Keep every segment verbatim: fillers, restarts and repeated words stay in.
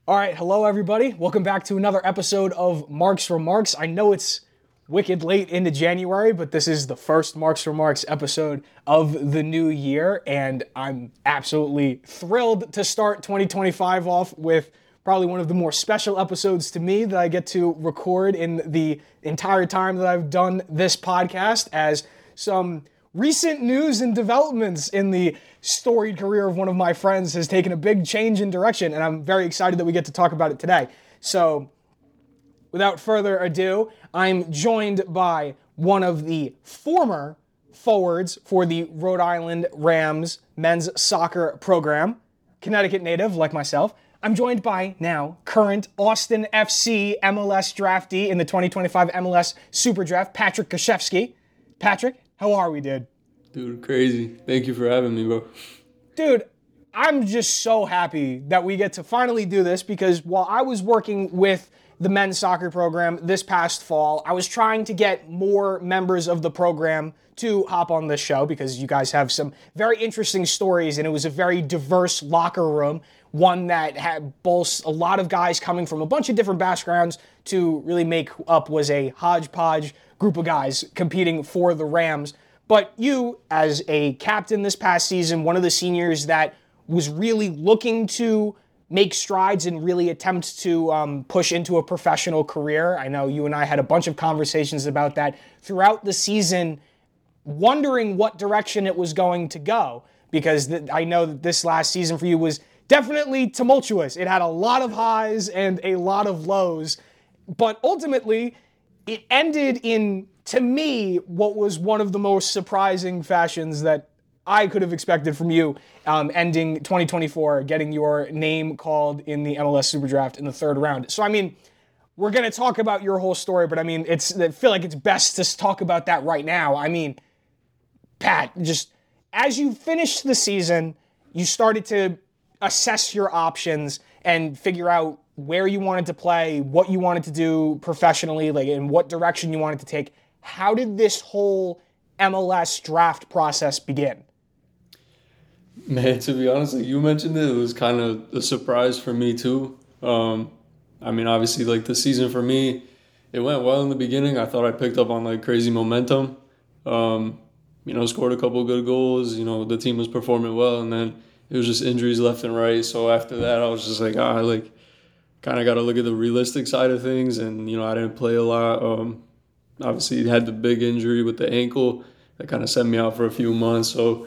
All right, hello everybody. Welcome back to another episode of Marks for Marks. I know it's wicked late into January, but this is the first Marks for Marks episode of the new year, and I'm absolutely thrilled to start twenty twenty-five off with probably one of the more special episodes to me that I get to record in the entire time that I've done this podcast, as some recent news and developments in the storied career of one of my friends has taken a big change in direction, and I'm very excited that we get to talk about it today. So, without further ado, I'm joined by one of the former forwards for the Rhode Island Rams men's soccer program, Connecticut native like myself. I'm joined by now current Austin F C M L S draftee in the twenty twenty-five M L S Super Draft, Patrick Kashevsky. Patrick, how are we, dude? Dude, crazy. Thank you for having me, bro. Dude, I'm just so happy that we get to finally do this, because while I was working with the men's soccer program this past fall, I was trying to get more members of the program to hop on this show because you guys have some very interesting stories, and it was a very diverse locker room, one that had boasts a lot of guys coming from a bunch of different backgrounds to really make up was a hodgepodge group of guys competing for the Rams. But you, as a captain this past season, one of the seniors that was really looking to make strides and really attempt to um, push into a professional career. I know you and I had a bunch of conversations about that throughout the season, wondering what direction it was going to go, because th- I know that this last season for you was definitely tumultuous. It had a lot of highs and a lot of lows, but ultimately it ended in, to me, what was one of the most surprising fashions that I could have expected from you, um, ending twenty twenty-four, getting your name called in the M L S Super Draft in the third round. So, I mean, we're going to talk about your whole story, but I mean, it's I feel like it's best to talk about that right now. I mean, Pat, just as you finished the season, you started to assess your options and figure out where you wanted to play, what you wanted to do professionally, like in what direction you wanted to take. How did this whole M L S draft process begin? Man, to be honest, like you mentioned it, it was kind of a surprise for me too. Um, I mean, obviously, like the season for me, it went well in the beginning. I thought I picked up on like crazy momentum. Um, you know, scored a couple of good goals. You know, the team was performing well, and then it was just injuries left and right. So after that, I was just like, ah, like kind of got to look at the realistic side of things. And you know, I didn't play a lot. Um, obviously, had the big injury with the ankle that kind of sent me out for a few months. So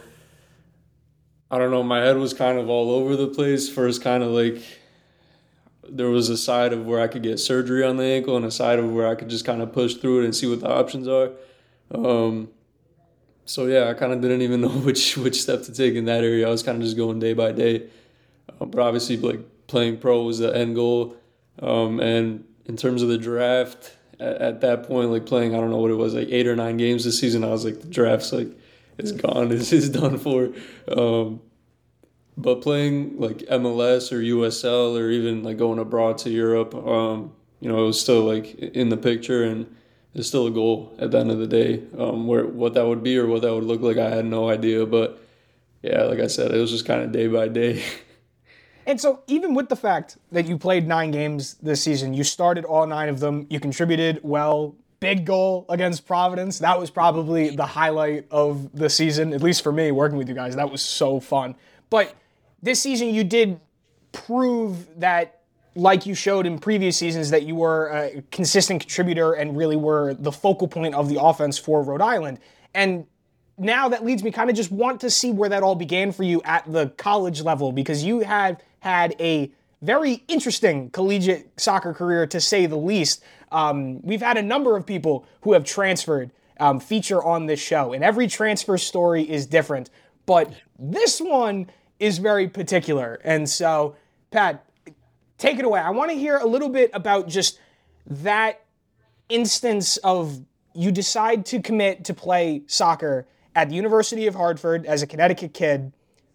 I don't know, my head was kind of all over the place. First, kind of like there was a side of where I could get surgery on the ankle and a side of where I could just kind of push through it and see what the options are. Um, so yeah, I kind of didn't even know which which step to take in that area. I was kind of just going day by day. Uh, but obviously, like playing pro was the end goal. Um, and in terms of the draft, at, at that point, like playing, I don't know what it was, like eight or nine games this season, I was like, the draft's like, it's gone. It's, it's done for. Um, but playing like M L S or U S L or even like going abroad to Europe, um, you know, it was still like in the picture, and it's still a goal at the end of the day. Um, where what that would be or what that would look like, I had no idea. But yeah, like I said, it was just kind of day by day. And so even with the fact that you played nine games this season, you started all nine of them, you contributed well. Big goal against Providence. That was probably the highlight of the season, at least for me, working with you guys. That was so fun. But this season you did prove that, like you showed in previous seasons, that you were a consistent contributor and really were the focal point of the offense for Rhode Island. And now that leads me kind of just want to see where that all began for you at the college level, because you have had a very interesting collegiate soccer career, to say the least. Um, we've had a number of people who have transferred um, feature on this show, and every transfer story is different. But this one is very particular. And so, Pat, take it away. I want to hear a little bit about just that instance of you decide to commit to play soccer at the University of Hartford as a Connecticut kid.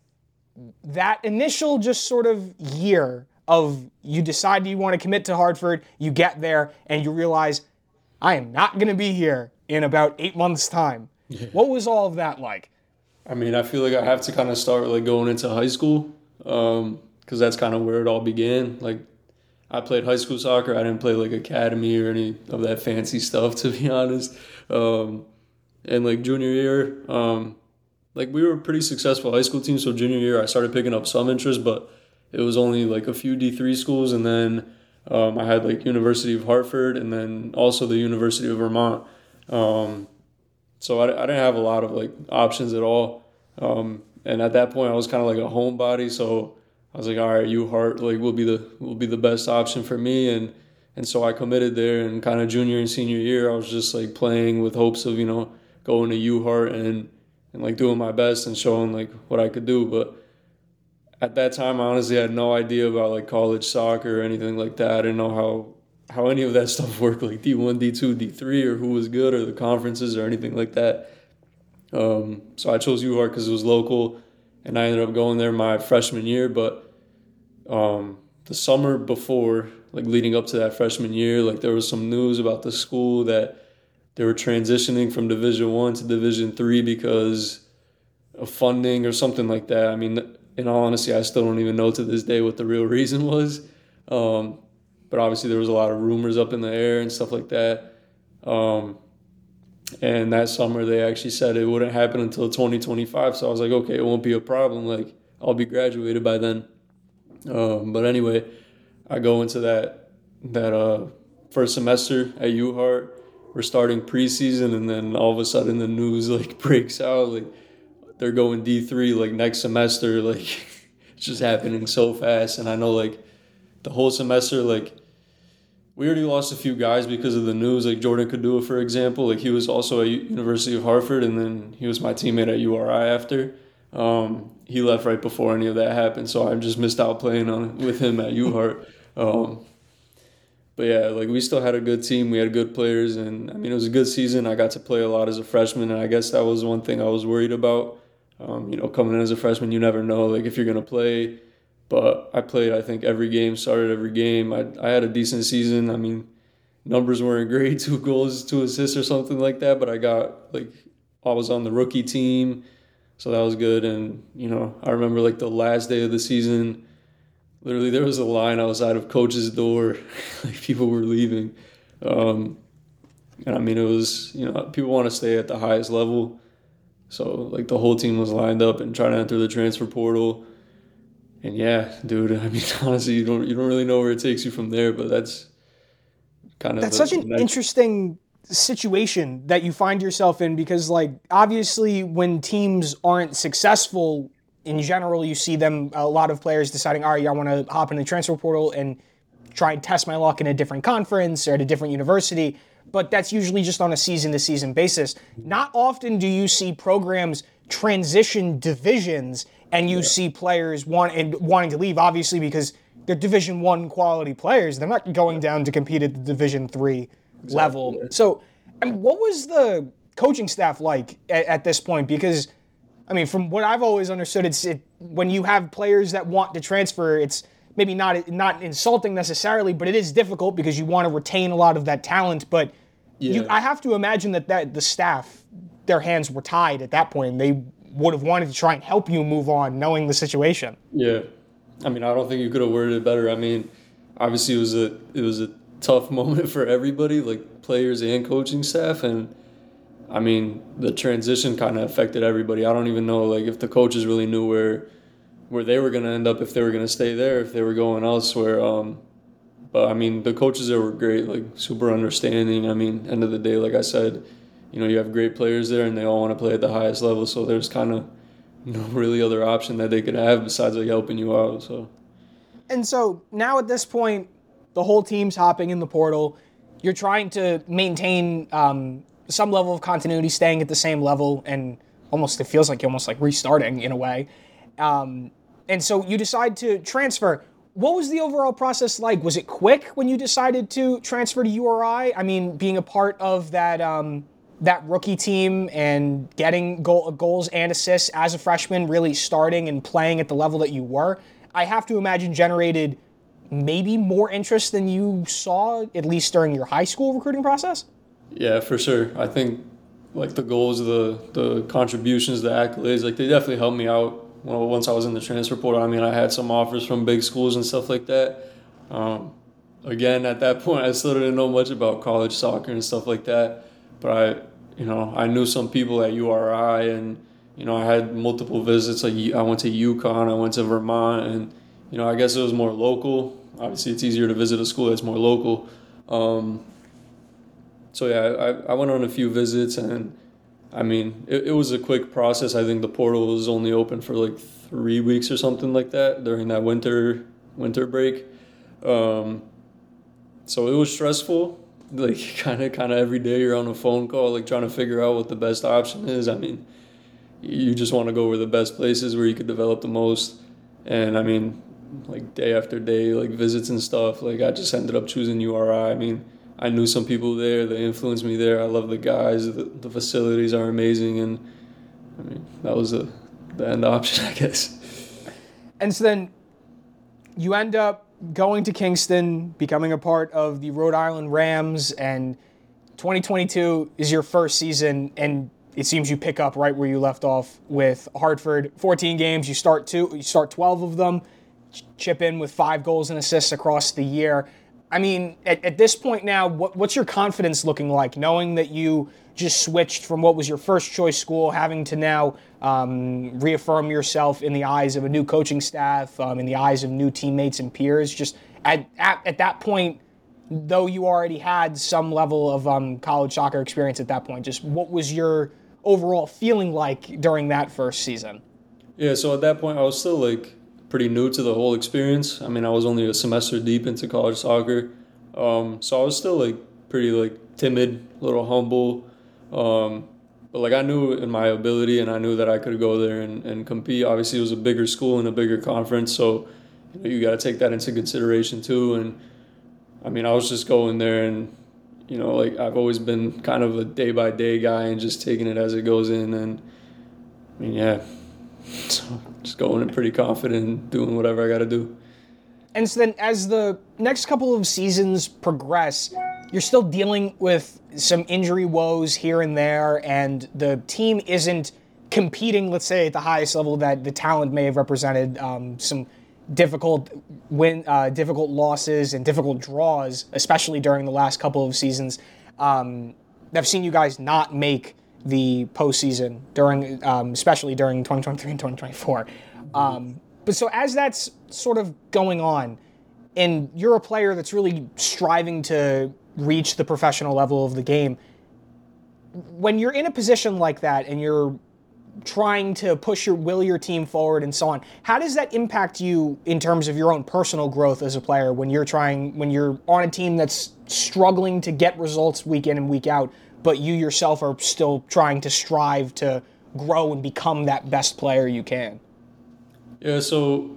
That initial just sort of year of you decide you want to commit to Hartford, you get there, and you realize, I am not going to be here in about eight months' time. Yeah. What was all of that like? I mean, I feel like I have to kind of start like going into high school, um, because that's kind of where it all began. Like, I played high school soccer. I didn't play like academy or any of that fancy stuff, to be honest. Um, and like junior year, um, like we were a pretty successful high school team. So junior year, I started picking up some interest, but it was only like a few D three schools, and then um, I had like University of Hartford, and then also the University of Vermont. Um, so I, I didn't have a lot of like options at all. Um, and at that point, I was kind of like a homebody, so I was like, all right, U Hart like will be the will be the best option for me, and and so I committed there. And kind of junior and senior year, I was just like playing with hopes of you know going to U Hart and and like doing my best and showing like what I could do. But at that time, I honestly had no idea about like college soccer or anything like that. I didn't know how how any of that stuff worked, like D one, D two, D three, or who was good, or the conferences, or anything like that. Um, so I chose U Hart because it was local, and I ended up going there my freshman year. But um, the summer before, like leading up to that freshman year, like there was some news about the school that they were transitioning from Division One to Division Three because of funding or something like that. I mean, in all honesty, I still don't even know to this day what the real reason was. Um, but obviously there was a lot of rumors up in the air and stuff like that. Um, and that summer they actually said it wouldn't happen until twenty twenty-five. So I was like, okay, it won't be a problem. Like I'll be graduated by then. Um, but anyway, I go into that that uh, first semester at U Hart. We're starting preseason, and then all of a sudden the news like breaks out like they're going D three like next semester. Like it's just happening so fast. And I know like the whole semester, like we already lost a few guys because of the news, like Jordan Kadua, for example. Like he was also at University of Hartford, and then he was my teammate at U R I after. Um, he left right before any of that happened, so I just missed out playing on with him at U Hart. Um, but yeah, like we still had a good team. We had good players, and I mean it was a good season. I got to play a lot as a freshman, and I guess that was one thing I was worried about. Um, you know, coming in as a freshman, you never know like if you're gonna play. But I played, I think, every game, started every game. I I had a decent season. I mean, numbers weren't great, two goals, two assists or something like that, but I got, like, I was on the rookie team, so that was good. And, you know, I remember, like, the last day of the season, literally there was a line outside of coach's door. Like, people were leaving. Um, and, I mean, it was, you know, people want to stay at the highest level. So, like, the whole team was lined up and trying to enter the transfer portal. And yeah, dude, I mean, honestly, you don't you don't really know where it takes you from there, but that's kind of That's the, such an the next... interesting situation that you find yourself in because, like, obviously when teams aren't successful, in general, you see them, a lot of players deciding, all right, I want to hop in the transfer portal and try and test my luck in a different conference or at a different university. But that's usually just on a season-to-season basis. Not often do you see programs transition divisions and you yeah. see players want and wanting to leave, obviously, because they're Division One quality players. They're not going down to compete at the Division Three exactly. level. So, I mean, what was the coaching staff like at, at this point? Because, I mean, from what I've always understood, it's it, when you have players that want to transfer, it's maybe not not insulting necessarily, but it is difficult because you want to retain a lot of that talent. But yeah. you, I have to imagine that, that the staff, their hands were tied at that point. They would have wanted to try and help you move on, knowing the situation. Yeah, I mean, I don't think you could have worded it better. I mean, obviously it was a it was a tough moment for everybody, like players and coaching staff, and I mean the transition kind of affected everybody. I don't even know like if the coaches really knew where where they were going to end up, if they were going to stay there, if they were going elsewhere. Um, but I mean, the coaches there were great, like super understanding. I mean, end of the day, like I said, you know, you have great players there and they all want to play at the highest level. So there's kind of no really other option that they could have besides like helping you out. So, and so now at this point, the whole team's hopping in the portal. You're trying to maintain um, some level of continuity, staying at the same level, and almost it feels like you're almost like restarting in a way. Um, and so you decide to transfer. What was the overall process like? Was it quick when you decided to transfer to U R I? I mean, being a part of that. Um, that rookie team and getting goal, goals and assists as a freshman, really starting and playing at the level that you were, I have to imagine generated maybe more interest than you saw, at least during your high school recruiting process? Yeah, for sure. I think like the goals, the the contributions, the accolades, like they definitely helped me out well, once I was in the transfer portal. I mean, I had some offers from big schools and stuff like that. Um, again, at that point, I still didn't know much about college soccer and stuff like that. But I, you know, I knew some people at U R I, and you know, I had multiple visits. Like I went to UConn, I went to Vermont, and you know, I guess it was more local. Obviously, it's easier to visit a school that's more local. Um, so yeah, I, I went on a few visits, and I mean, it, it was a quick process. I think the portal was only open for like three weeks or something like that during that winter winter break. Um, so it was stressful. Like kind of kind of every day you're on a phone call, like trying to figure out what the best option is. I mean, you just want to go where the best places where you could develop the most. And I mean, like day after day, like visits and stuff. Like I just ended up choosing U R I. I mean, I knew some people there. They influenced me there. I love the guys. The, the facilities are amazing, and I mean that was the the end option, I guess. And so then you end up going to Kingston, becoming a part of the Rhode Island Rams, and twenty twenty-two is your first season, and it seems you pick up right where you left off with Hartford. fourteen games, you start two, you start twelve of them, chip in with five goals and assists across the year. I mean, at, at this point now, what, what's your confidence looking like, knowing that you just switched from what was your first choice school, having to now um, reaffirm yourself in the eyes of a new coaching staff, um, in the eyes of new teammates and peers? Just at, at, at that point, though you already had some level of um, college soccer experience at that point, just what was your overall feeling like during that first season? Yeah, so at that point, I was still like pretty new to the whole experience. I mean, I was only a semester deep into college soccer. Um, so I was still like pretty like timid, a little humble. Um, but like I knew in my ability, and I knew that I could go there and, and compete. Obviously, it was a bigger school and a bigger conference, so you know, you got to take that into consideration too. And I mean, I was just going there, and you know, like I've always been kind of a day by day guy and just taking it as it goes in. And I mean, yeah, so just going in pretty confident and doing whatever I got to do. And so then as the next couple of seasons progress, you're still dealing with some injury woes here and there, and the team isn't competing, let's say, at the highest level that the talent may have represented. Um, some difficult win, uh, difficult losses and difficult draws, especially during the last couple of seasons. Um, I've seen you guys not make the postseason during, um, especially during twenty twenty-three and twenty twenty-four. Um, but so as that's sort of going on, and you're a player that's really striving to reach the professional level of the game, when you're in a position like that and you're trying to push your will your team forward and so on, how does that impact you in terms of your own personal growth as a player when you're trying when you're on a team that's struggling to get results week in and week out, but you yourself are still trying to strive to grow and become that best player you can? Yeah, so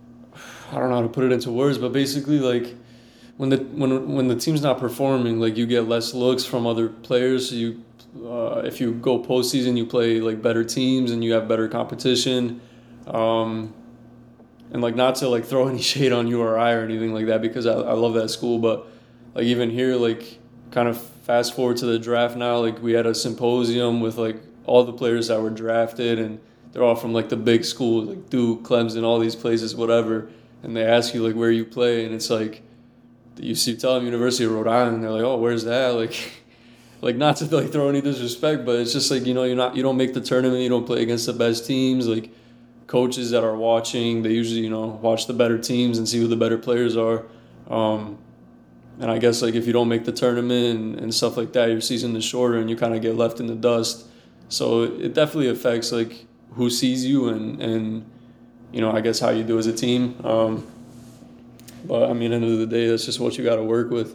I don't know how to put it into words, but basically, like when the when when the team's not performing, like you get less looks from other players. So you, uh, if you go postseason, you play like better teams and you have better competition. Um, and like not to like throw any shade on U R I or anything like that, because I, I love that school, but like even here, like kind of fast forward to the draft now, like we had a symposium with like all the players that were drafted, and they're all from like the big schools, like Duke, Clemson, all these places, whatever. And they ask you like where you play, and it's like you see tell them University of Rhode Island, and they're like, oh, where's that? Like, like not to like throw any disrespect, but it's just like, you know, you're not you don't make the tournament, you don't play against the best teams. Like coaches that are watching, they usually, you know, watch the better teams and see who the better players are. Um, and I guess like if you don't make the tournament and, and stuff like that, your season is shorter and you kind of get left in the dust. So it definitely affects like who sees you and, and you know, I guess how you do as a team. Um, but I mean, end of the day, that's just what you got to work with.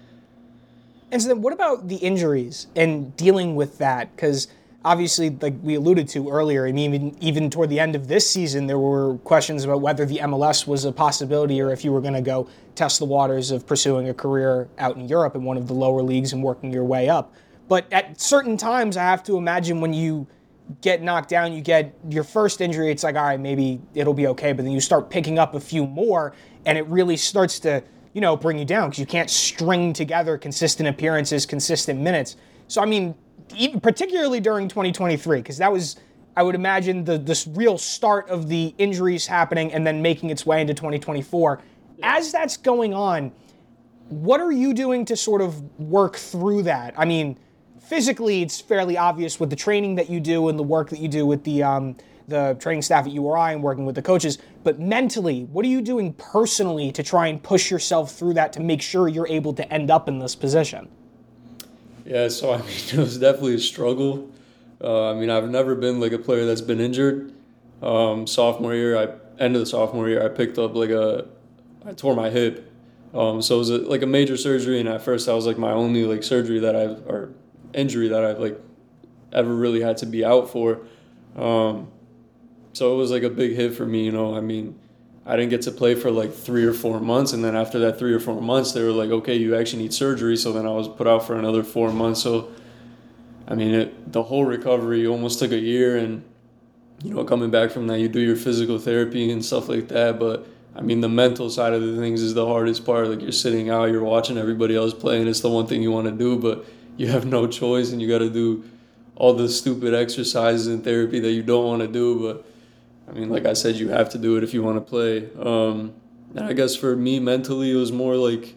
And so then what about the injuries and dealing with that? Because obviously, like we alluded to earlier, I mean, even, even toward the end of this season, there were questions about whether the M L S was a possibility or if you were going to go test the waters of pursuing a career out in Europe in one of the lower leagues and working your way up. But at certain times, I have to imagine when you get knocked down, you get your first injury, it's like, all right, maybe it'll be okay. But then you start picking up a few more, and it really starts to, you know, bring you down because you can't string together consistent appearances, consistent minutes. So, I mean, even particularly during twenty twenty-three, because that was, I would imagine, the this real start of the injuries happening and then making its way into twenty twenty-four. As that's going on, what are you doing to sort of work through that? I mean, physically, it's fairly obvious with the training that you do and the work that you do with the um, the training staff at U R I and working with the coaches. But mentally, what are you doing personally to try and push yourself through that to make sure you're able to end up in this position? Yeah, so I mean, it was definitely a struggle. Uh, I mean, I've never been like a player that's been injured. Um, sophomore year, I end of the sophomore year, I picked up like a, I tore my hip. Um, so it was a, like a major surgery, and at first that was like my only like surgery that I've or injury that I've like ever really had to be out for. Um, so it was like a big hit for me, you know. I mean, I didn't get to play for like three or four months, and then after that three or four months, they were like, okay, you actually need surgery. So then I was put out for another four months. So, I mean, it, the whole recovery almost took a year, and you know, coming back from that, you do your physical therapy and stuff like that. But I mean, the mental side of the things is the hardest part. Like, you're sitting out, you're watching everybody else play, and it's the one thing you want to do, but you have no choice, and you got to do all the stupid exercises and therapy that you don't want to do. But I mean, like I said, you have to do it if you want to play. Um, and I guess for me, mentally, it was more like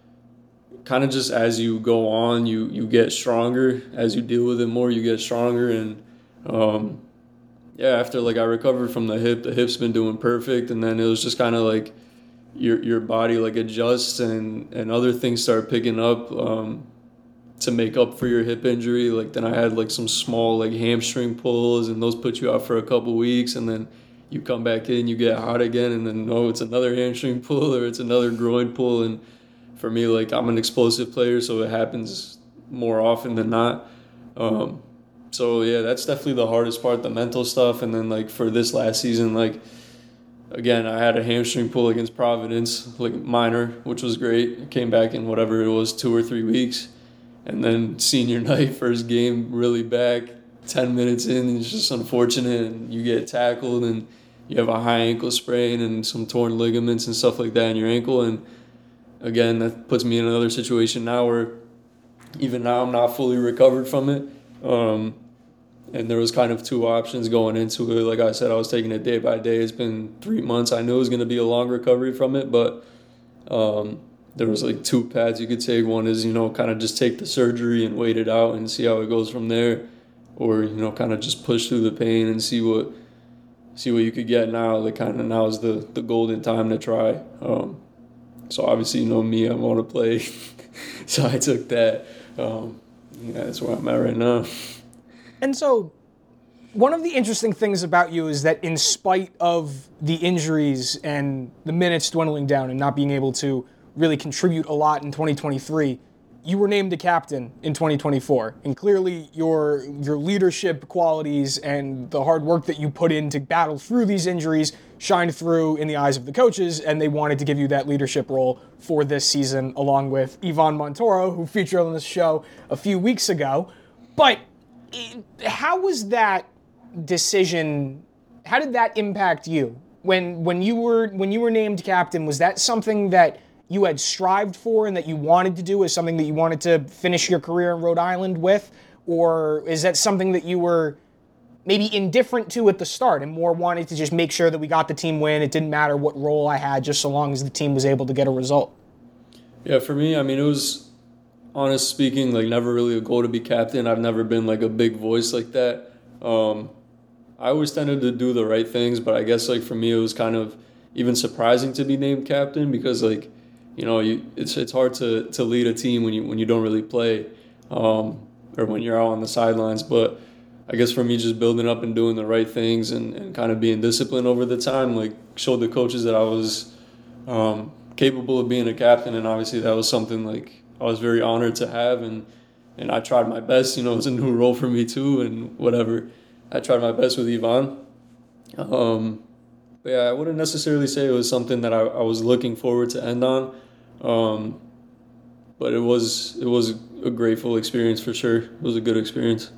kind of just as you go on, you, you get stronger. As you deal with it more, you get stronger. And um, yeah, after like I recovered from the hip, the hip's been doing perfect. And then it was just kind of like your your body like adjusts, and, and other things start picking up um, to make up for your hip injury. Like then I had like some small like hamstring pulls, and those put you out for a couple weeks, and then you come back in, you get hot again, and then no, it's another hamstring pull or it's another groin pull. And for me, like I'm an explosive player, so it happens more often than not. Um, so yeah, that's definitely the hardest part, the mental stuff. And then like for this last season, like again, I had a hamstring pull against Providence, like minor, which was great. I came back in whatever it was, two or three weeks. And then senior night, first game, really back, ten minutes in, it's just unfortunate, and you get tackled, and you have a high ankle sprain and some torn ligaments and stuff like that in your ankle. And again, that puts me in another situation now where even now I'm not fully recovered from it. Um, and there was kind of two options going into it. Like I said, I was taking it day by day. It's been three months. I knew it was going to be a long recovery from it, but um, there was like two paths you could take. One is, you know, kind of just take the surgery and wait it out and see how it goes from there. Or, you know, kind of just push through the pain and see what see what you could get now. Like kind of now is the, the golden time to try. Um, so obviously, you know me, I want to play. So I took that. Um, yeah, that's where I'm at right now. And so one of the interesting things about you is that in spite of the injuries and the minutes dwindling down and not being able to really contribute a lot in twenty twenty-three, you were named a captain in twenty twenty-four. And clearly your your leadership qualities and the hard work that you put in to battle through these injuries shined through in the eyes of the coaches, and they wanted to give you that leadership role for this season, along with Ivan Montoro, who featured on this show a few weeks ago. But how was that decision, how did that impact you? When when you were when you were named captain, was that something that you had strived for and that you wanted to do, as something that you wanted to finish your career in Rhode Island with? Or is that something that you were maybe indifferent to at the start and more wanted to just make sure that we got the team win? It didn't matter what role I had, just so long as the team was able to get a result. Yeah, for me, I mean, it was, honest speaking, like never really a goal to be captain. I've never been like a big voice like that. Um, I always tended to do the right things, but I guess like for me, it was kind of even surprising to be named captain because like, you know, you, it's it's hard to, to lead a team when you when you don't really play, um, or when you're out on the sidelines. But I guess for me, just building up and doing the right things and, and kind of being disciplined over the time, like showed the coaches that I was um, capable of being a captain. And obviously that was something like I was very honored to have. And, and I tried my best. You know, it's a new role for me too and whatever. I tried my best with Ivan. Um, But yeah, I wouldn't necessarily say it was something that I, I was looking forward to end on. Um, but it was it was a grateful experience for sure. It was a good experience.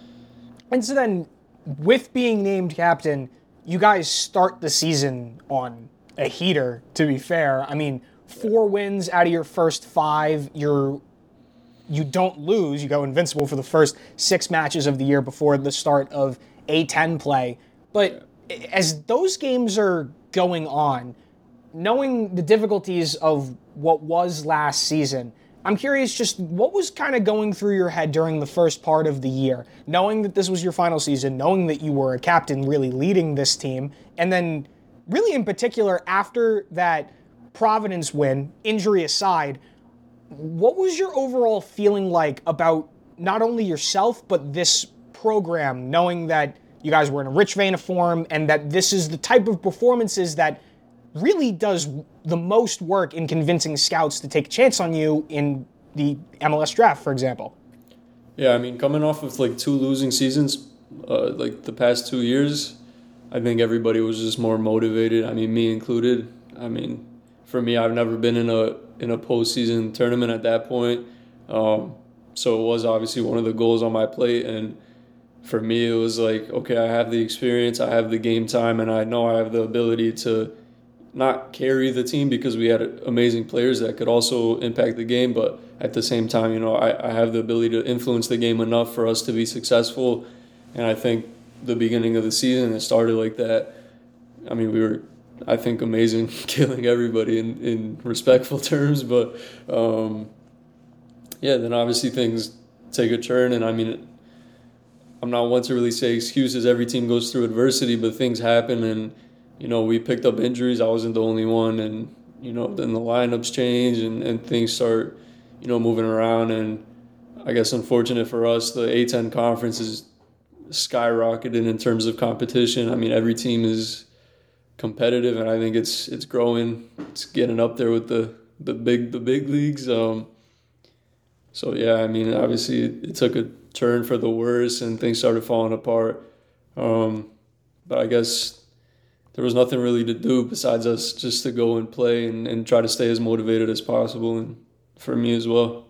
And so then, with being named captain, you guys start the season on a heater, to be fair. I mean, four wins out of your first five. You're, you don't lose. You go invincible for the first six matches of the year before the start of A ten play. But as those games are going on, knowing the difficulties of what was last season, I'm curious just what was kind of going through your head during the first part of the year, knowing that this was your final season, knowing that you were a captain really leading this team, and then really in particular after that Providence win, injury aside, what was your overall feeling like about not only yourself, but this program, knowing that you guys were in a rich vein of form and that this is the type of performances that really does the most work in convincing scouts to take a chance on you in the M L S draft, for example? Yeah, I mean, coming off of like two losing seasons, uh, like the past two years, I think everybody was just more motivated. I mean, me included. I mean, for me, I've never been in a in a postseason tournament at that point, um, so it was obviously one of the goals on my plate. And for me, it was like, okay, I have the experience, I have the game time, and I know I have the ability to not carry the team because we had amazing players that could also impact the game, but at the same time, you know, I, I have the ability to influence the game enough for us to be successful. And I think the beginning of the season, it started like that. I mean, we were, I think, amazing, killing everybody in, in respectful terms, but um, yeah, then obviously things take a turn, and I mean, I'm not one to really say excuses. Every team goes through adversity, but things happen, and you know, we picked up injuries. I wasn't the only one. And, you know, then the lineups change and, and things start, you know, moving around. And I guess unfortunate for us, the A ten conference is skyrocketed in terms of competition. I mean, every team is competitive, and I think it's it's growing. It's getting up there with the, the big the big leagues. Um, so, yeah, I mean, obviously it, it took a turn for the worse and things started falling apart. Um, but I guess there was nothing really to do besides us just to go and play and, and try to stay as motivated as possible, and for me as well.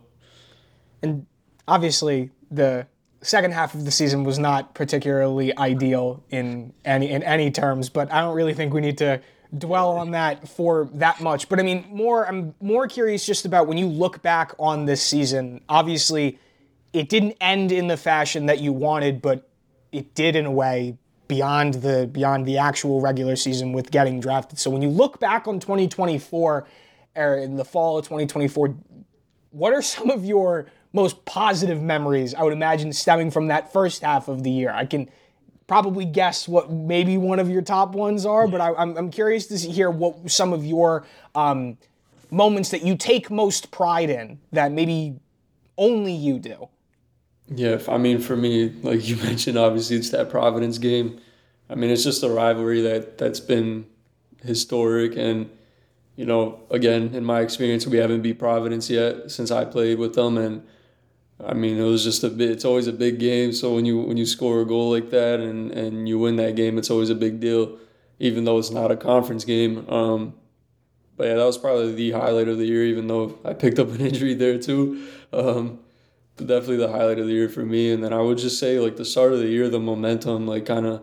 And obviously, the second half of the season was not particularly ideal in any in any terms, but I don't really think we need to dwell on that for that much. But I mean, more I'm more curious just about when you look back on this season. Obviously, it didn't end in the fashion that you wanted, but it did in a way beyond the beyond the actual regular season with getting drafted. So when you look back on twenty twenty-four, or in the fall of twenty twenty-four, what are some of your most positive memories, I would imagine, stemming from that first half of the year? I can probably guess what maybe one of your top ones are, but I, I'm, I'm curious to hear what some of your um, moments that you take most pride in that maybe only you do. Yeah, I mean, for me, like you mentioned, obviously it's that Providence game. I mean, it's just a rivalry that, that's been historic. And, you know, again, in my experience, we haven't beat Providence yet since I played with them. And, I mean, it was just a bit, it's always a big game. So when you when you score a goal like that and, and you win that game, it's always a big deal, even though it's not a conference game. Um, but, yeah, that was probably the highlight of the year, even though I picked up an injury there too. Um Definitely the highlight of the year for me. And then I would just say, like, the start of the year, the momentum, like, kind of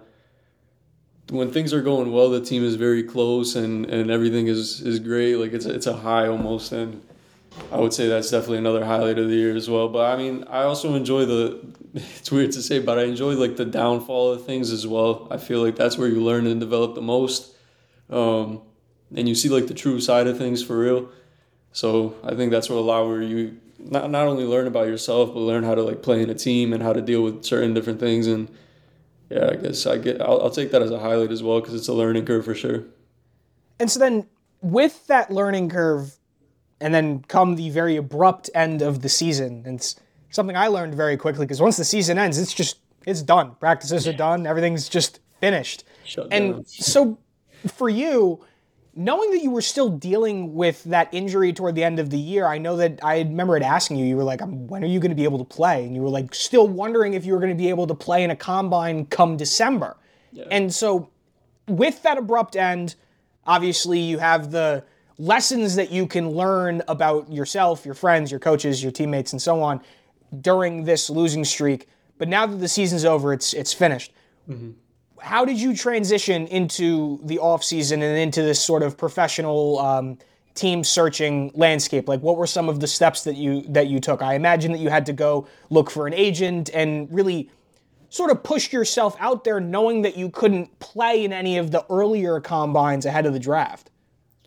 when things are going well, the team is very close and, and everything is, is great. Like, it's, it's a high almost. And I would say that's definitely another highlight of the year as well. But, I mean, I also enjoy the – it's weird to say, but I enjoy, like, the downfall of things as well. I feel like that's where you learn and develop the most. Um, and you see, like, the true side of things for real. So I think that's what a lot where you – Not not only learn about yourself, but learn how to like play in a team and how to deal with certain different things. And yeah, I guess I get I'll, I'll take that as a highlight as well because it's a learning curve for sure. And so then, with that learning curve, and then come the very abrupt end of the season, and it's something I learned very quickly because once the season ends, it's just it's done. Practices yeah. are done. Everything's just finished. Shut and down. So, for you, knowing that you were still dealing with that injury toward the end of the year, I know that I remember it asking you, you were like, when are you going to be able to play? And you were like still wondering if you were going to be able to play in a combine come December. Yeah. And so with that abrupt end, obviously you have the lessons that you can learn about yourself, your friends, your coaches, your teammates, and so on during this losing streak. But now that the season's over, it's it's finished. Mm-hmm. How did you transition into the offseason and into this sort of professional um, team searching landscape? Like, what were some of the steps that you that you took? I imagine that you had to go look for an agent and really sort of push yourself out there knowing that you couldn't play in any of the earlier combines ahead of the draft.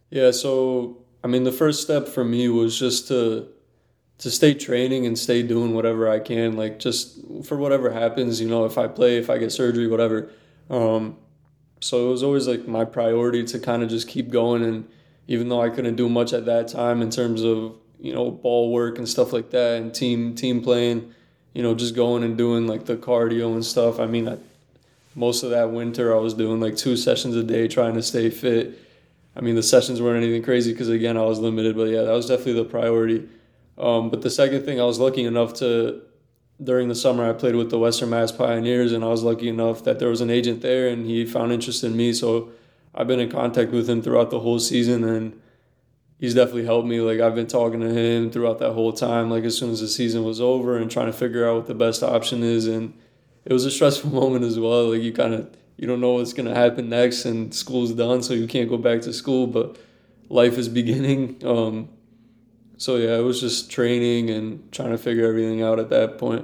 Yeah, so I mean, the first step for me was just to to stay training and stay doing whatever I can, like just for whatever happens, you know, if I play, if I get surgery, whatever. Um, so it was always like my priority to kind of just keep going. And even though I couldn't do much at that time in terms of, you know, ball work and stuff like that and team team playing, you know, just going and doing like the cardio and stuff. I mean, I, most of that winter I was doing like two sessions a day trying to stay fit. I mean, the sessions weren't anything crazy because, again, I was limited. But, yeah, that was definitely the priority. Um, but the second thing, I was lucky enough to, during the summer, I played with the Western Mass Pioneers, and I was lucky enough that there was an agent there, and he found interest in me. So I've been in contact with him throughout the whole season, and he's definitely helped me. Like, I've been talking to him throughout that whole time, like, as soon as the season was over and trying to figure out what the best option is. And it was a stressful moment as well. Like, you kind of you don't know what's going to happen next, and school's done, so you can't go back to school, but life is beginning. Um, so, yeah, it was just training and trying to figure everything out at that point.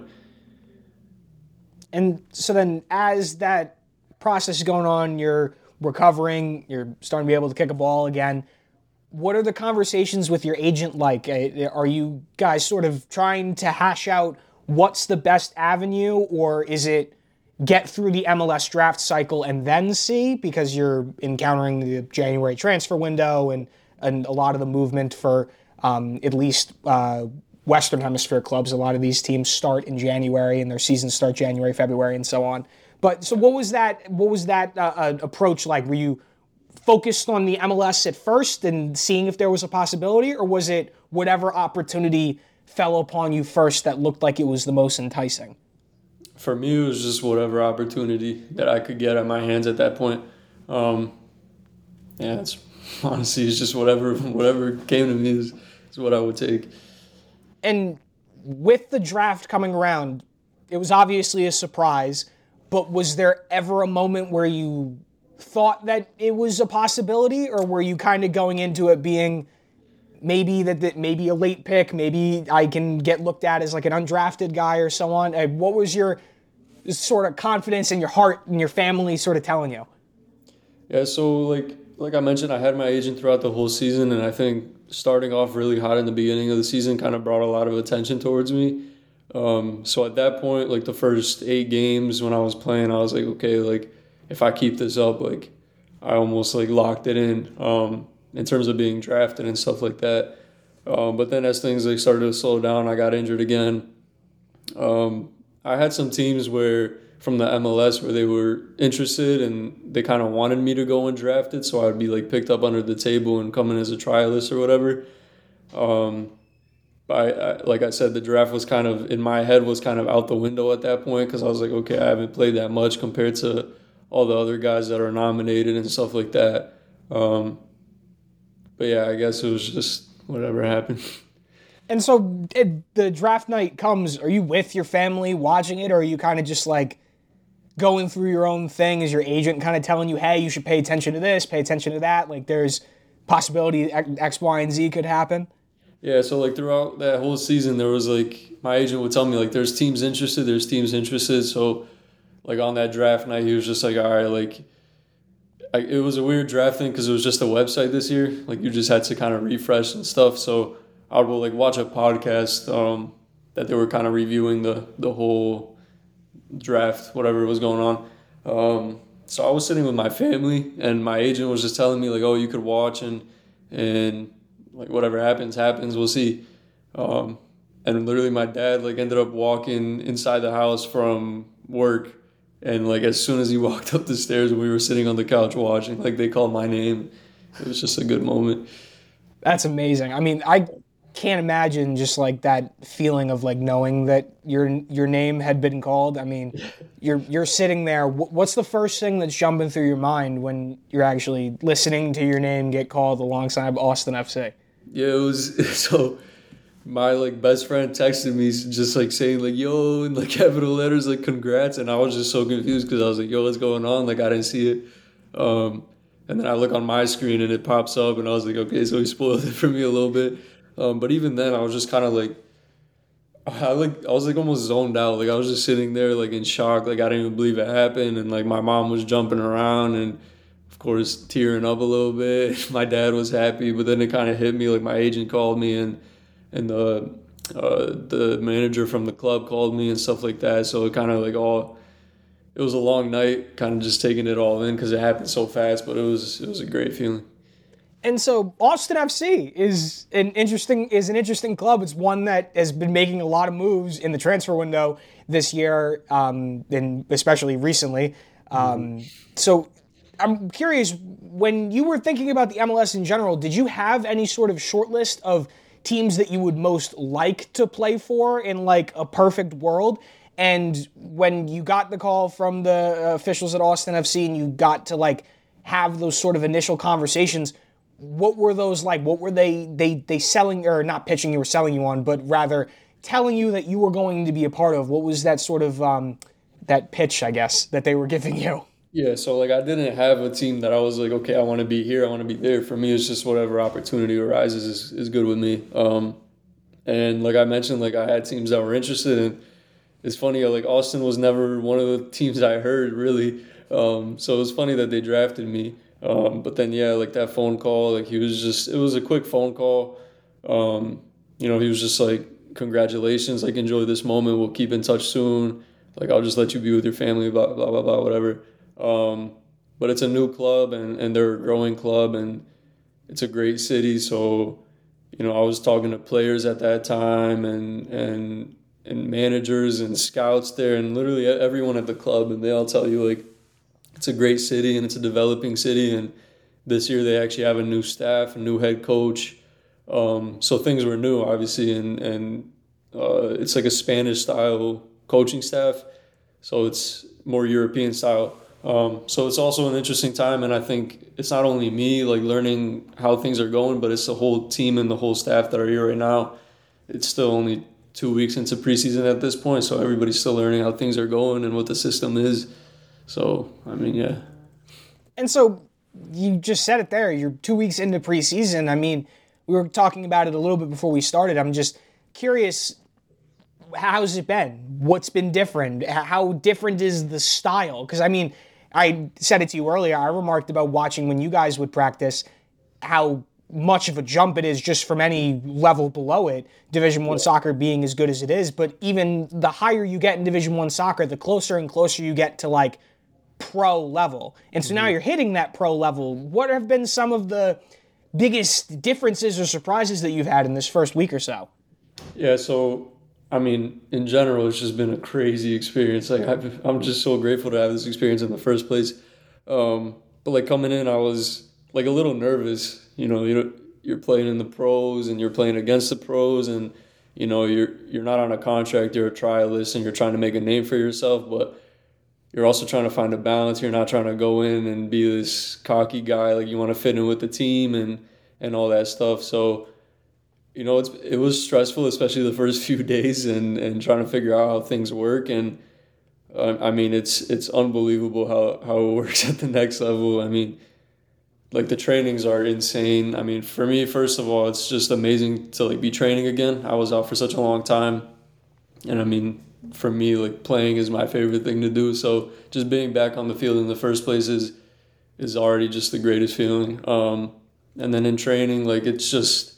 And so then as that process is going on, you're recovering, you're starting to be able to kick a ball again. What are the conversations with your agent like? Uh, Are you guys sort of trying to hash out what's the best avenue, or is it get through the M L S draft cycle and then see, because you're encountering the January transfer window and, and a lot of the movement for um, at least uh, Western Hemisphere clubs? A lot of these teams start in January and their seasons start January, February, and so on. But so what was that? What was that uh, uh, approach like? Were you focused on the M L S at first and seeing if there was a possibility, or was it whatever opportunity fell upon you first that looked like it was the most enticing? For me, it was just whatever opportunity that I could get at my hands at that point. Um, yeah, it's honestly, it's just whatever whatever came to me is, is what I would take. And with the draft coming around, it was obviously a surprise, but was there ever a moment where you thought that it was a possibility, or were you kind of going into it being maybe that, that maybe a late pick, maybe I can get looked at as like an undrafted guy or so on? Uh, What was your sort of confidence in your heart and your family sort of telling you? Yeah, so like like I mentioned, I had my agent throughout the whole season, and I think starting off really hot in the beginning of the season kind of brought a lot of attention towards me. Um, so at that point, like the first eight games when I was playing, I was like, okay, like if I keep this up, like I almost like locked it in um, in terms of being drafted and stuff like that. Um, but then as things like started to slow down, I got injured again. Um, I had some teams where from the M L S where they were interested and they kind of wanted me to go and draft it, so I'd be like picked up under the table and come in as a trialist or whatever. Um, I, I like I said, the draft was kind of in my head was kind of out the window at that point because I was like, okay, I haven't played that much compared to all the other guys that are nominated and stuff like that. Um, but yeah, I guess it was just whatever happened. And so it, the draft night comes, are you with your family watching it, or are you kind of just like going through your own thing? Is your agent kind of telling you, hey, you should pay attention to this, pay attention to that? Like there's possibility X, Y, and Z could happen? Yeah, so like throughout that whole season, there was like my agent would tell me like there's teams interested, there's teams interested. So like on that draft night, he was just like, all right, like I, it was a weird draft thing because it was just a website this year. Like you just had to kind of refresh and stuff. So I would like watch a podcast um, that they were kind of reviewing the the whole draft, whatever was going on. Um, so I was sitting with my family, and my agent was just telling me like, oh, you could watch and and like whatever happens, happens. We'll see. Um, and literally, my dad like ended up walking inside the house from work, and like as soon as he walked up the stairs, we were sitting on the couch watching. Like they called my name. It was just a good moment. That's amazing. I mean, I can't imagine just like that feeling of like knowing that your your name had been called. I mean, you're you're sitting there. What's the first thing that's jumping through your mind when you're actually listening to your name get called alongside Austin F C? Yeah, it was so. My like best friend texted me just like saying like yo in like capital letters like congrats, and I was just so confused because I was like yo, what's going on? Like I didn't see it. Um, and then I look on my screen and it pops up, and I was like, okay, so he spoiled it for me a little bit. Um, but even then, I was just kind of like, I like I was like almost zoned out. Like I was just sitting there like in shock. Like I didn't even believe it happened, and like my mom was jumping around, and of course, tearing up a little bit. My dad was happy, but then it kind of hit me. Like my agent called me, and and the uh, the manager from the club called me and stuff like that. So it kind of like all. It was a long night, kind of just taking it all in because it happened so fast. But it was it was a great feeling. And so Austin F C is an interesting is an interesting club. It's one that has been making a lot of moves in the transfer window this year, um, and especially recently. Um, mm-hmm. So I'm curious, when you were thinking about the M L S in general, did you have any sort of short list of teams that you would most like to play for in like a perfect world? And when you got the call from the officials at Austin F C and you got to like have those sort of initial conversations, what were those like? What were they they they selling, or not pitching you or selling you on, but rather telling you that you were going to be a part of? What was that sort of um, that pitch, I guess, that they were giving you? Yeah, so like I didn't have a team that I was like, okay, I want to be here, I want to be there. For me, it's just whatever opportunity arises is, is good with me. Um, and like I mentioned, like I had teams that were interested, and it's funny, like Austin was never one of the teams I heard really. Um, so it was funny that they drafted me. Um, but then, yeah, like that phone call, like he was just, it was a quick phone call. Um, you know, he was just like, congratulations, like enjoy this moment. We'll keep in touch soon. Like, I'll just let you be with your family, blah, blah, blah, blah, whatever. Um, but it's a new club, and, and they're a growing club, and it's a great city. So, you know, I was talking to players at that time and, and, and managers and scouts there, and literally everyone at the club, and they all tell you like, it's a great city and it's a developing city. And this year they actually have a new staff, a new head coach. Um, so things were new, obviously, and and uh, it's like a Spanish style coaching staff. So it's more European style. Um, so it's also an interesting time, and I think it's not only me like learning how things are going, but it's the whole team and the whole staff that are here right now. It's still only two weeks into preseason at this point, so everybody's still learning how things are going and what the system is. So, I mean, yeah. And so you just said it there. You're two weeks into preseason. I mean, we were talking about it a little bit before we started. I'm just curious, how's it been? What's been different? How different is the style? Because, I mean, I said it to you earlier. I remarked about watching when you guys would practice, how much of a jump it is just from any level below it, Division One soccer being as good as it is. But even the higher you get in Division One soccer, the closer and closer you get to, like, pro level. And so mm-hmm. now you're hitting that pro level. What have been some of the biggest differences or surprises that you've had in this first week or so? Yeah, so, I mean, in general, it's just been a crazy experience. Like, I've, I'm just so grateful to have this experience in the first place. Um, but, like, coming in, I was, like, a little nervous. You know, you're, you're playing in the pros and you're playing against the pros, and, you know, you're you're not on a contract, you're a trialist, and you're trying to make a name for yourself, but you're also trying to find a balance. You're not trying to go in and be this cocky guy. Like, you want to fit in with the team and, and all that stuff. So, you know, it's it was stressful, especially the first few days, and, and trying to figure out how things work. And, uh, I mean, it's it's unbelievable how, how it works at the next level. I mean, like, the trainings are insane. I mean, for me, first of all, it's just amazing to, like, be training again. I was out for such a long time. And, I mean, for me, like, playing is my favorite thing to do. So just being back on the field in the first place is is already just the greatest feeling. Um, and then in training, like, it's just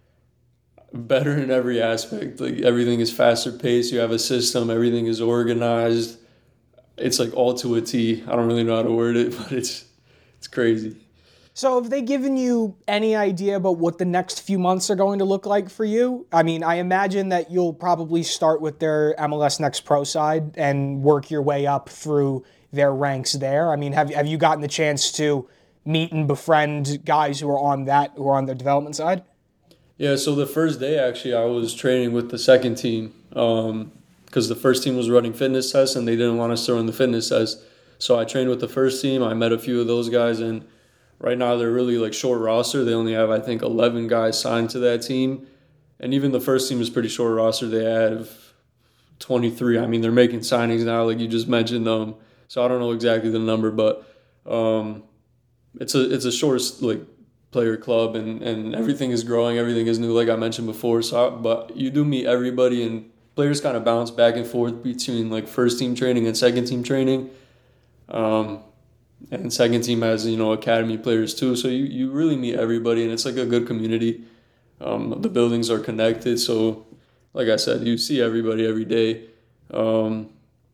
better in every aspect. Like, everything is faster paced. You have a system. Everything is organized. It's like all to a T. I don't really know how to word it, but it's it's crazy. So have they given you any idea about what the next few months are going to look like for you? I mean, I imagine that you'll probably start with their M L S Next Pro side and work your way up through their ranks there. I mean, have have you gotten the chance to meet and befriend guys who are on that, who are on their development side? Yeah, so the first day, actually, I was training with the second team um, because the first team was running fitness tests and they didn't want us to run the fitness test. So I trained with the first team. I met a few of those guys, and right now they're really like short roster. They only have, I think, eleven guys signed to that team. And even the first team is pretty short roster. They have twenty-three. I mean, they're making signings now, like you just mentioned. Um, so I don't know exactly the number, but um, it's a it's a short like player club, and, and everything is growing. Everything is new, like I mentioned before. So, but you do meet everybody, and players kind of bounce back and forth between like first team training and second team training. Um, and second team has, you know, academy players too. So you, you really meet everybody, and it's like a good community. Um, the buildings are connected, so like I said, you see everybody every day. Um,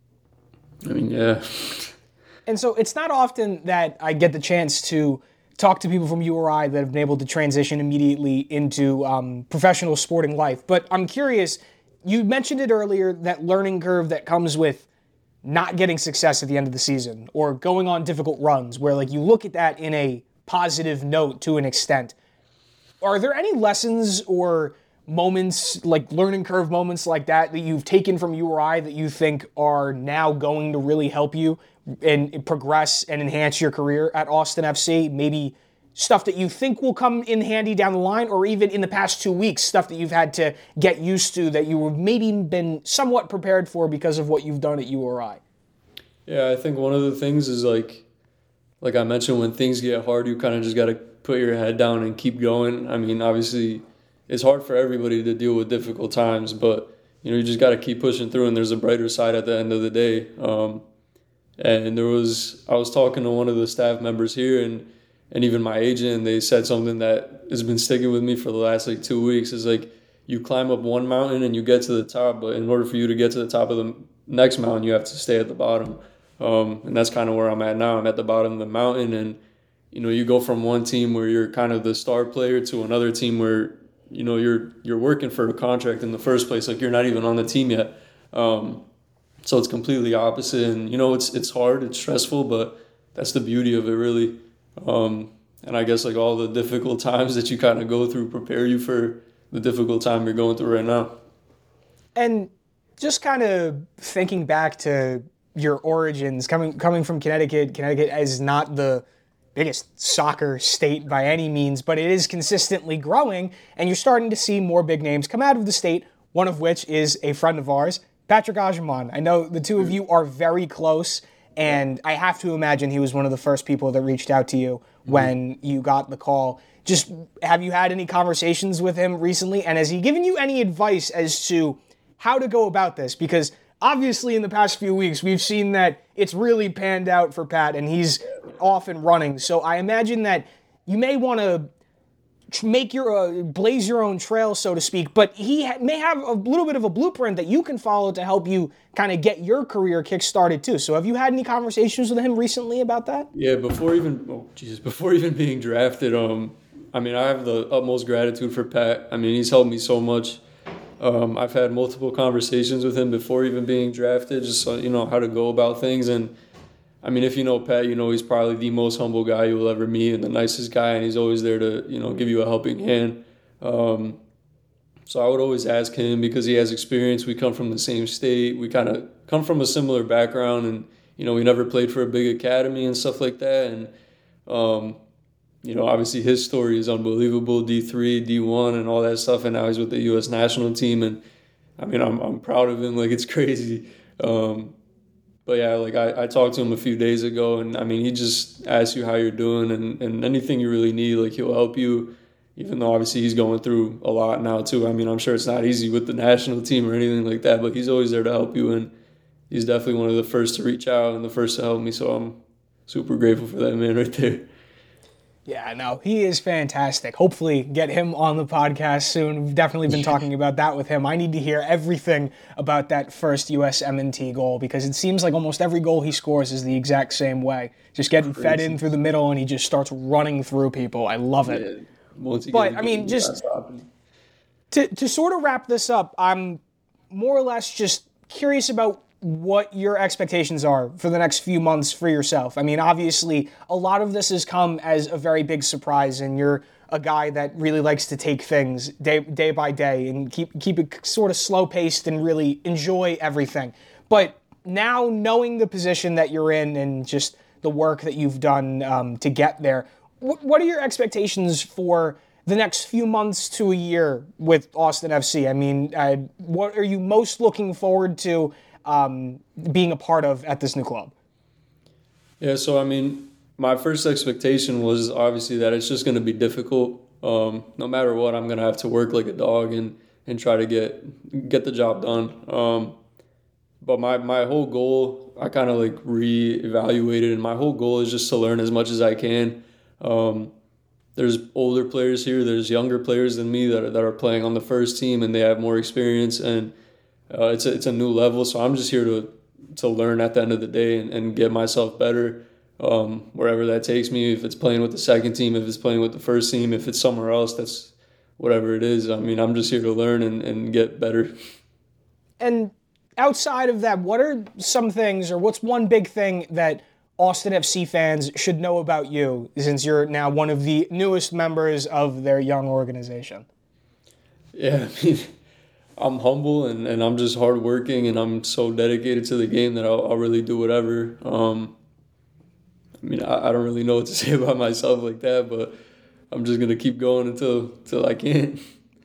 I mean, yeah. And so it's not often that I get the chance to talk to people from U R I that have been able to transition immediately into um, professional sporting life. But I'm curious, you mentioned it earlier, that learning curve that comes with not getting success at the end of the season or going on difficult runs where like you look at that in a positive note to an extent. Are there any lessons or moments, like learning curve moments like that, that you've taken from U R I that you think are now going to really help you and progress and enhance your career at Austin F C? Maybe stuff that you think will come in handy down the line, or even in the past two weeks, stuff that you've had to get used to that you have maybe been somewhat prepared for because of what you've done at U R I? Yeah, I think one of the things is like, like I mentioned, when things get hard, you kind of just got to put your head down and keep going. I mean, obviously, it's hard for everybody to deal with difficult times, but you know, you just got to keep pushing through, and there's a brighter side at the end of the day. Um, and there was, I was talking to one of the staff members here, and and even my agent, and they said something that has been sticking with me for the last like two weeks. Is like, you climb up one mountain and you get to the top, but in order for you to get to the top of the next mountain, you have to stay at the bottom. Um, and that's kind of where I'm at now. I'm at the bottom of the mountain, and you know, you go from one team where you're kind of the star player to another team where, you know, you're you're working for a contract in the first place. Like, you're not even on the team yet. Um, so it's completely opposite, and you know, it's it's hard, it's stressful, but that's the beauty of it, really. Um, and I guess like all the difficult times that you kind of go through prepare you for the difficult time you're going through right now. And just kind of thinking back to your origins, coming coming from Connecticut. Connecticut is not the biggest soccer state by any means, but it is consistently growing, and you're starting to see more big names come out of the state, one of which is a friend of ours, Patrick Agyemang. I know the two of you are very close, and I have to imagine he was one of the first people that reached out to you when you got the call. Just, have you had any conversations with him recently, and has he given you any advice as to how to go about this? Because obviously in the past few weeks, we've seen that it's really panned out for Pat, and he's off and running. So I imagine that you may want to make your, uh, blaze your own trail, so to speak, but he ha- may have a little bit of a blueprint that you can follow to help you kind of get your career kick-started too. So have you had any conversations with him recently about that? Yeah, before even, oh Jesus, before even being drafted, um, I mean, I have the utmost gratitude for Pat. I mean, he's helped me so much. Um, I've had multiple conversations with him before even being drafted, just so you know how to go about things. And I mean, if you know Pat, you know he's probably the most humble guy you'll ever meet and the nicest guy, and he's always there to, you know, give you a helping hand. Um, so I would always ask him because he has experience. We come from the same state. We kind of come from a similar background, and, you know, we never played for a big academy and stuff like that. And, um, you know, obviously his story is unbelievable, D three, D one, and all that stuff, and now he's with the U S national team, and I mean, I'm I'm proud of him, like, it's crazy. Um, but yeah, like, I, I talked to him a few days ago, and I mean, he just asks you how you're doing, and, and anything you really need, like, he'll help you, even though obviously he's going through a lot now too. I mean, I'm sure it's not easy with the national team or anything like that, but he's always there to help you, and he's definitely one of the first to reach out and the first to help me, so I'm super grateful for that man right there. Yeah, no, he is fantastic. Hopefully get him on the podcast soon. We've definitely been talking about that with him. I need to hear everything about that first U S M N T goal, because it seems like almost every goal he scores is the exact same way. Just getting Crazy. fed in through the middle, and he just starts running through people. I love it. Yeah. Once but, I mean, just to, to sort of wrap this up, I'm more or less just curious about what your expectations are for the next few months for yourself. I mean, obviously, a lot of this has come as a very big surprise, and you're a guy that really likes to take things day day by day and keep keep it sort of slow-paced and really enjoy everything. But now, knowing the position that you're in and just the work that you've done um, to get there, wh- what are your expectations for the next few months to a year with Austin F C? I mean, uh, what are you most looking forward to Um, being a part of at this new club? Yeah, so I mean, my first expectation was obviously that it's just going to be difficult. Um, no matter what, I'm going to have to work like a dog and, and try to get get the job done. Um, but my, my whole goal, I kind of like re-evaluated, and my whole goal is just to learn as much as I can. Um, there's older players here, there's younger players than me that are, that are playing on the first team, and they have more experience, and uh, it's a, it's a new level. So I'm just here to to learn at the end of the day and, and get myself better, um, wherever that takes me. If it's playing with the second team, if it's playing with the first team, if it's somewhere else, that's whatever it is. I mean, I'm just here to learn and, and get better. And outside of that, what are some things, or what's one big thing that Austin F C fans should know about you, since you're now one of the newest members of their young organization? Yeah, I mean, I'm humble and, and I'm just hardworking, and I'm so dedicated to the game that I'll, I'll really do whatever. Um, I mean, I, I don't really know what to say about myself like that, but I'm just going to keep going until, until I can.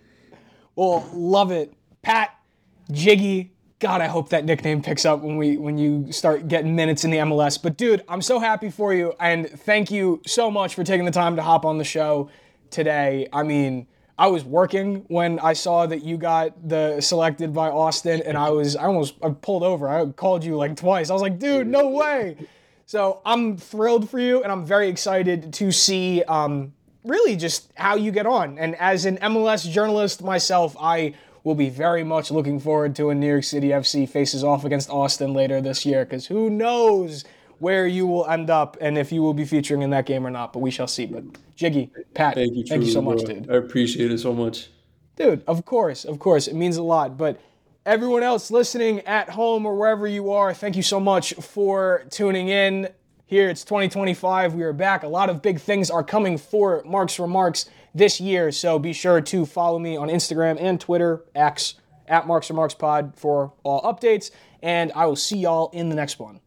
Well, love it. Pat, Jiggy, God, I hope that nickname picks up when we when you start getting minutes in the M L S. But dude, I'm so happy for you, and thank you so much for taking the time to hop on the show today. I mean, I was working when I saw that you got the selected by Austin, and I was I almost I pulled over. I called you like twice. I was like, dude, no way. So I'm thrilled for you, and I'm very excited to see um, really just how you get on. And as an M L S journalist myself, I will be very much looking forward to when New York City F C faces off against Austin later this year, because who knows where you will end up and if you will be featuring in that game or not, but we shall see. But Jiggy, Pat, Thank you, thank you so much, bro. dude. I appreciate it so much. Dude, of course, of course. It means a lot. But everyone else listening at home or wherever you are, thank you so much for tuning in. Here, it's twenty twenty-five. We are back. A lot of big things are coming for Mark's Remarks this year, so be sure to follow me on Instagram and Twitter, X, at Mark's Remarks Pod for all updates, and I will see y'all in the next one.